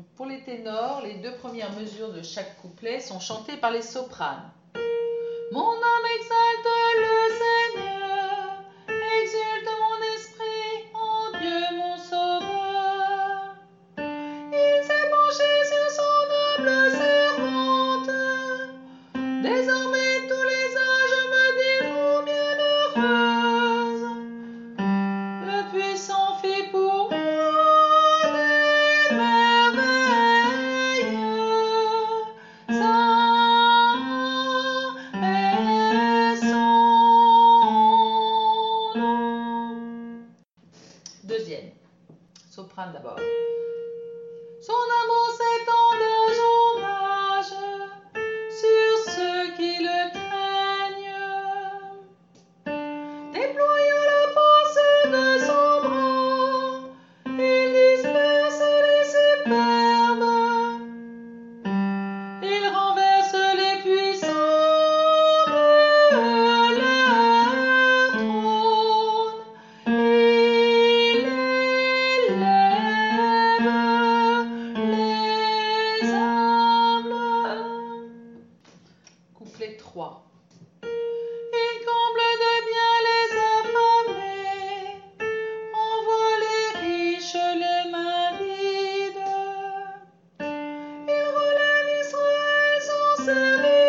Pour les ténors, les deux premières mesures de chaque couplet sont chantées par les sopranes. Mon âme exalte le Seigneur, exulte mon esprit en Dieu mon sauveur. Il s'est penché sur son humble servante, désormais tous les âges me diront bienheureuse. Le puissant fit pour moi des merveilles, saint est son nom. Deuxième, soprane d'abord. Son amour s'étend d'âge en âge sur ceux qui le craignent, déployant la force de son bras, il disperse les superbes, il renverse les puissants de leur trône, il élève les humbles. Couplet 3. Il comble de bien les affamés, envoie les riches les mains vides. Il relève Israël son serviteur.